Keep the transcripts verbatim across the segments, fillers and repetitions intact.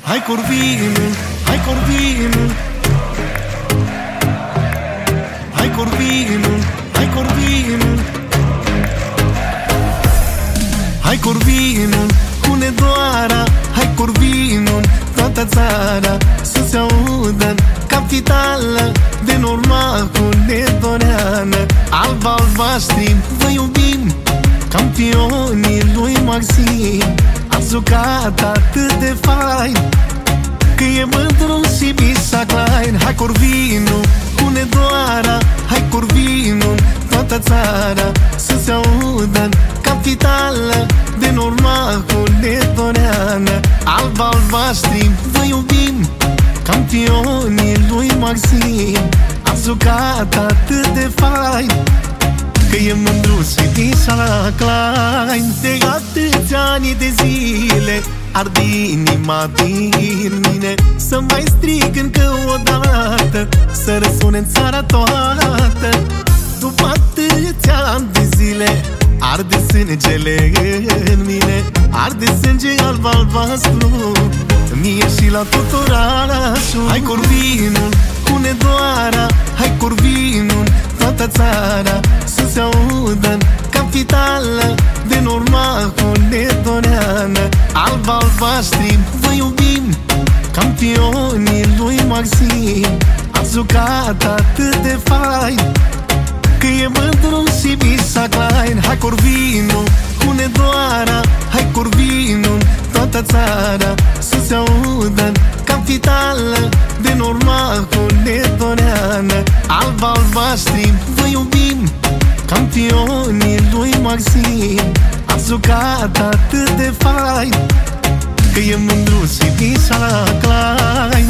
Hai Corvinul, hai Corvinul, hai Corvinul, hai Corvinul, hai Corvinul, cu Nedoara, hai Corvinul, toată țara să se audă în capitală, de normal cu Nedoreană. Alb-albaștri, vă iubim, campionii lui Maxim. Ați jucat atât de fain, că e mândru și Misha Klein. Hai Corvinul, cu Nedoara, hai Corvinul, toată țara să se audă în capitală, de normal cu Nedoreană. Alb-albaștri, vă iubim, campionii lui Maxim. Ați jucat atât de fain, că e mândru și Misha Klein. De atâția ani de zile arde inima din mine, să mai strig încă o dată, să răsune în țara toată. După atâția ani de zile arde sângele în mine, arde sânge alb-albastru, mie și la tot orașul. Hai Corvinul, cu Nedoara, hai Corvinul, toată țara să se audă în capitală, de normal cu Nedoreană. Alb-albaștri, vă iubim, campionii lui Maxim. Ați jucat atât de fain, că e mândru și Misha Klein. Hai Corvinul, cu Nedoara, hai Corvinul, toată țara să se audă în capitală, de normal cu Nedoreană. Alb-albaștri, vă iubim, campionii lui Maxim. Ați jucat atât de fain, că e mândru și Misha Klein.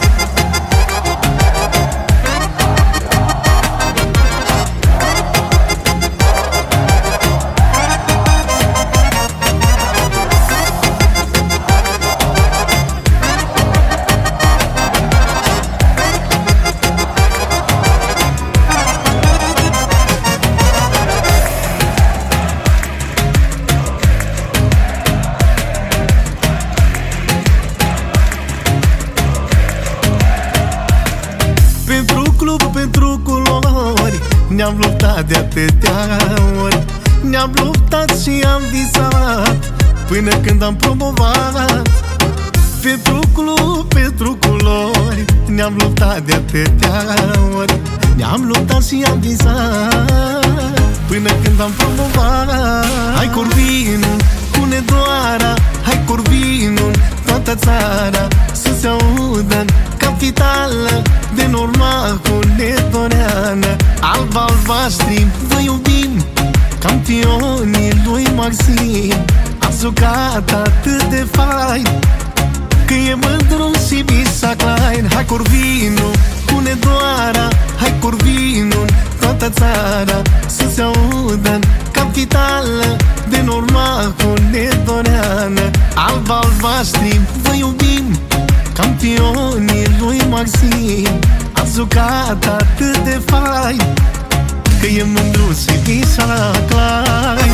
Pentru culori ne-am luptat de atâtea ori, ne-am luptat și am visat, până când am promovat. Pentru club, pentru culori ne-am luptat de atâtea ori, ne-am luptat și am visat, până când am promovat. Hai Corvinul, cu Nedoara, hai Corvinul, toată țara să se audă în capitală, de normal cu Nedoreană. Alb-albaștri, vă iubim, campionii lui Maxim. Ați jucat atât de fain, că e mândru și Misha Klein. Hai Corvinul, cu Nedoara, hai Corvinul, toată țara să se audă în capitală, de normal cu Nedoreană. Alb-albaștri, vă iubim, campionii lui Maxim. Ați jucat atât de fain, că e mândru și Misha Klein.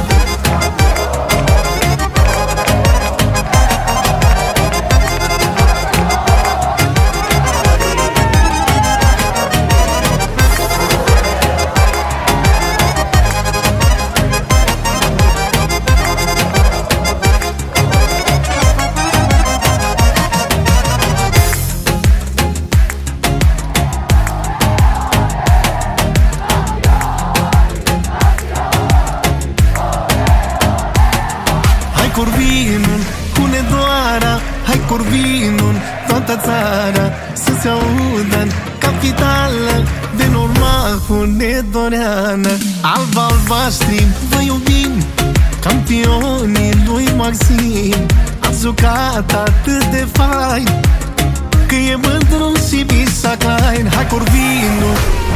Corvinul, cu Nedoara, hai Corvinul, toată țara să se audă în capitală, de normal cu Nedoreană. Alb-albaștri, vă iubim, campionii lui Maxim. Ați jucat atât de fain, că e mândru și Misha Klein. Hai Corvinul,